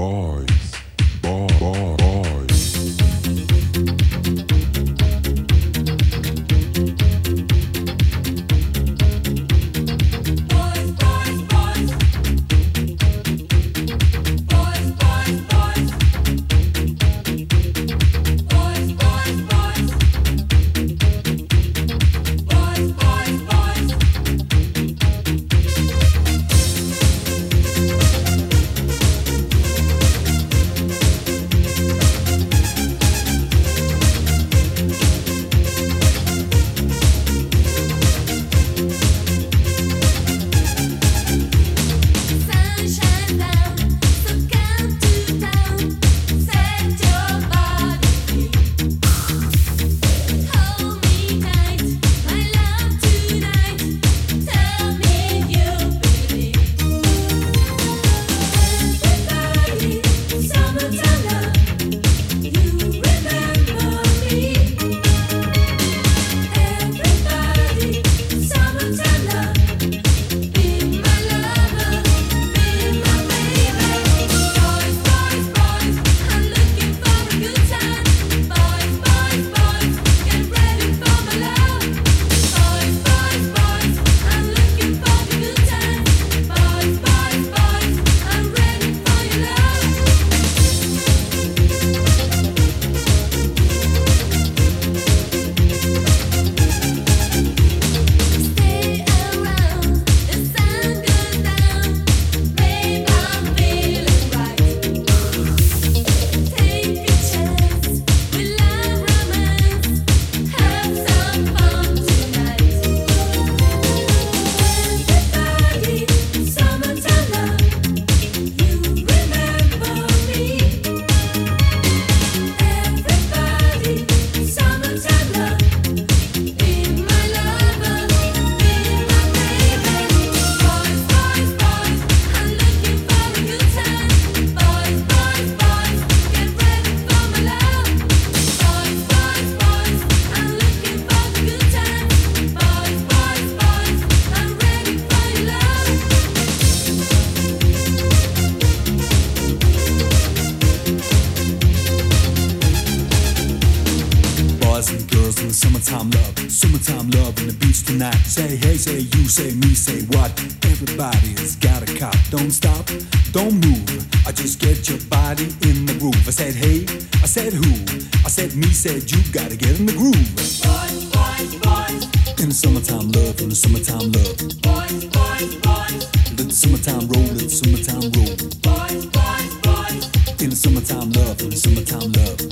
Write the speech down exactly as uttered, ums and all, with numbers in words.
Say hey, say you, say me, say what? Everybody's got a cop. Don't stop, don't move. I just get your body in the groove. I said hey, I said who? I said me, said you. Gotta get in the groove. Boys, boys, boys. In the summertime love, in the summertime love. Boys, boys, boys. Let the summertime roll, let the summertime roll. Boys, boys, boys. In the summertime love, in the summertime love.